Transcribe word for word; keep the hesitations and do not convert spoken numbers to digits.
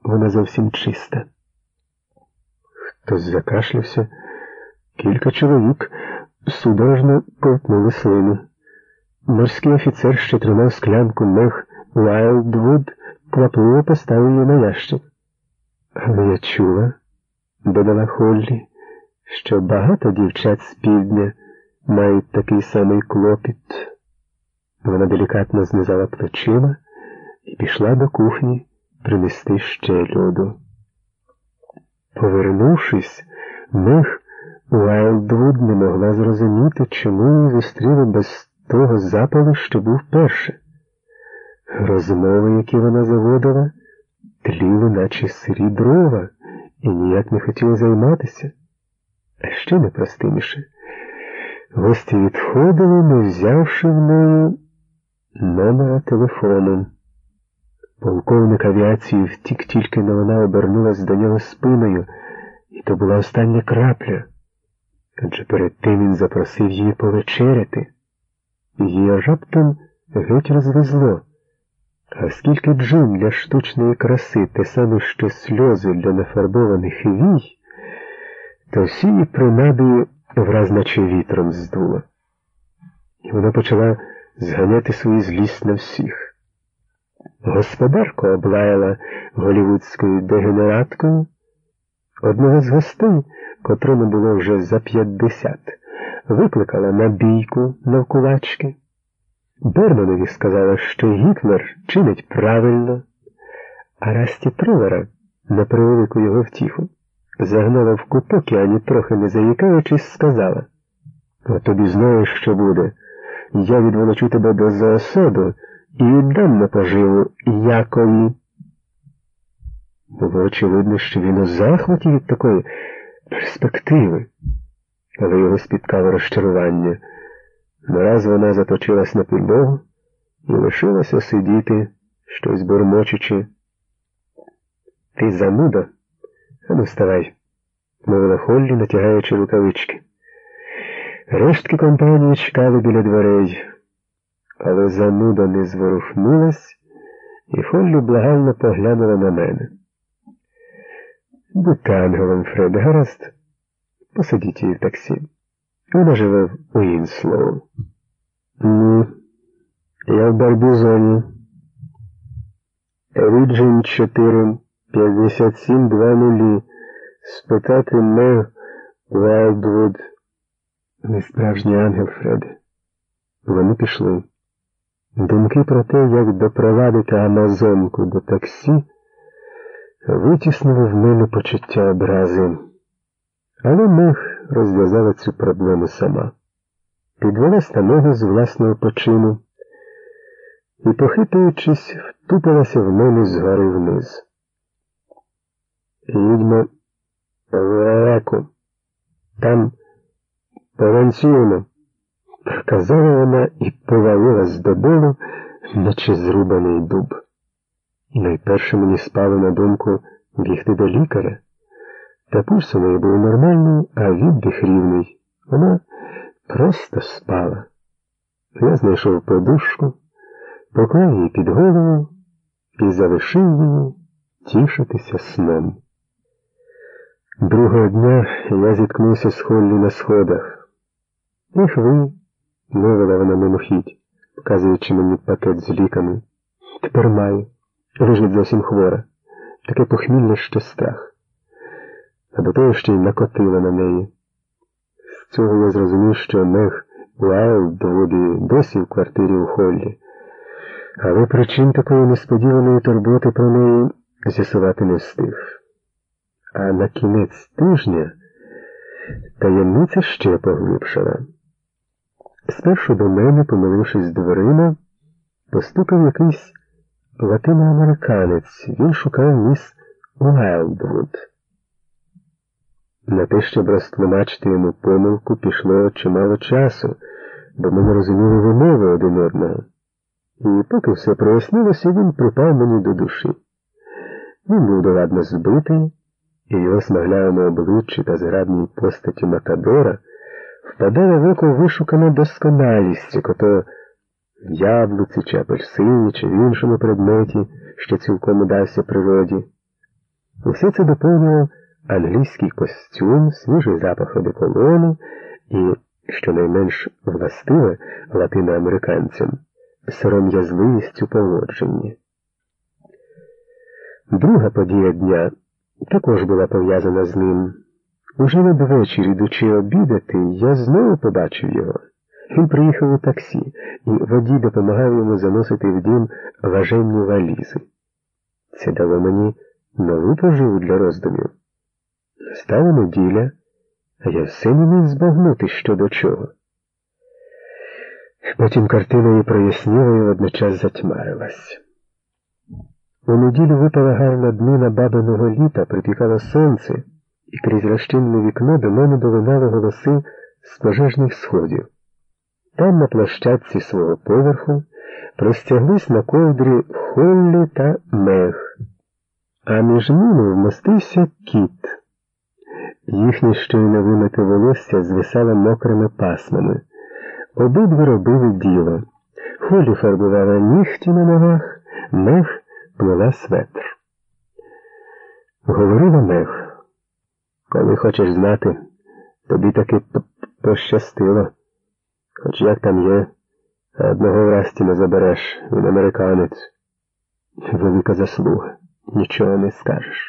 вона зовсім чиста. Хтось закашлявся. Кілька чоловік судорожно ковтнули слину. Морський офіцер, що тримав склянку Мег Уайлдвуд, квапливо поставив її на ящик. Але я чула, додала Холлі, що багато дівчат з півдня мають такий самий клопіт. Вона делікатно знизала плечима і пішла до кухні принести ще льоду. Повернувшись, Мег Уайлдвуд не могла зрозуміти, чому її зустріли без того запалу, що був перше. Розмови, які вона заводила, тліли, наче сирі дрова, і ніяк не хотіли займатися. А ще непростиміше. Гості відходили, не взявши в неї номера телефону. Полковник авіації втік тільки, но вона обернулась до нього спиною, і то була остання крапля. Адже перед тим він запросив її повечеряти. Її раптом геть розвезло. А оскільки джин для штучної краси те саме, що сльози для нафарбованих вій, то всі її принади враз наче вітром здуло. І вона почала зганяти свою злість на всіх. Господарку облаяла голівудською дегенераткою. Одного з гостей, котрому було вже за п'ятдесят, викликала на бійку навкулачки. Берманові сказала, що Гітлер чинить правильно, а Расті Трувера, на превелику його втіху, загнала в куток і ані трохи не заїкаючись сказала: «О, тобі знаєш, що буде. Я відволочу тебе до зоосаду і віддам на поживу Якові». Було очевидно, що він у захваті від такої перспективи, але його спіткало розчарування. Нараз вона заточилась на підлогу і лишилася сидіти, щось бурмочучи. «Ти зануда? Ану, вставай», — мовила Холлі, натягаючи рукавички. Рештки компанії чекали біля дверей, але зануда не зворухнулась, і Холлі благально поглянула на мене. «Будьте ангелом, Фред, гаразд? Посадіть її в таксі. Вона живе в Уінслоу». «Ні, я в Барбізоні. Ріджин чотири п'ятдесят сім двадцять. Спитати Мег Уайлдвуд». «Не справжній ангел, Фреде». Вони пішли. Думки про те, як допровадити амазонку до таксі, витіснили в мене почуття образи. Але Мег розв'язала цю проблему сама. Підвелась на ноги з власного почину і, похитуючись, втупилася в мене згори вниз. «Їдьмо в Алеку. Там повенцюємо», — проказала вона і повалилась додолу, наче зрубаний дуб. І найперше мені спало на думку бігти до лікаря. Та пульс у неї був нормальний, а віддих рівний. Вона просто спала. Я знайшов подушку, поклав її під голову і залишив її тішитися сном. Другого дня я зіткнувся з Холлі на сходах. «Ех ви», — мовила вона мимохідь, показуючи мені пакет з ліками. «Тепер маю. Лежить зовсім хвора. Таке похмілля, що страх». А до того ще й накотила на неї. З цього я зрозумів, що Мег Уайлдвуд досі в квартирі у Холлі. Але причин такої несподіваної турботи про неї з'ясувати не встиг. А на кінець тижня таємниця ще поглибшала. Спершу до мене, помилившись дверима, постукав якийсь латиноамериканець. Він шукав міс Уайлдвуд. На те, щоб розтлумачити йому помилку, пішло чимало часу, бо ми не розуміли вимови один одного. І поки все прояснилося, він припав мені до душі. Він був доладно збитий, і його смаглявому обличчі та зграбній постаті Матадора впадала в око вишукана досконалість, як ото в яблуці чи апельсині, чи в іншому предметі, що цілком удався природі. Усе це доповнював англійський костюм, свіжий запах одеколону і, що найменш властиве латиноамериканцям, сором'язливість у поводженні. Друга подія дня також була пов'язана з ним. Уже надвечір, ідучи обідати, я знову побачив його. Він приїхав у таксі, і водій допомагав йому заносити в дім важенні валізи. Це дало мені нову поживу для роздумів. Стала неділя, а я все не міг збагнути, що до чого. Потім картина і проясніла, і водночас затьмарилась. У неділю випала гарна днина бабиного літа, припікало сонце, і крізь розчинне вікно до мене долинали голоси з пожежних сходів. Там на площадці свого поверху простяглись на ковдрі Холлі та Мег, а між ними вмостився кіт. Їхнє щойно вимите волосся звисало мокрими пасмами. Обидва робили діло. Холлі фарбувала нігті на ногах, Мег плела светр. Говорила Мег: «Коли хочеш знати, тобі таки пощастило. Хоч як там є, а одного врасті не забереш, він американець. Велика заслуга, нічого не скажеш».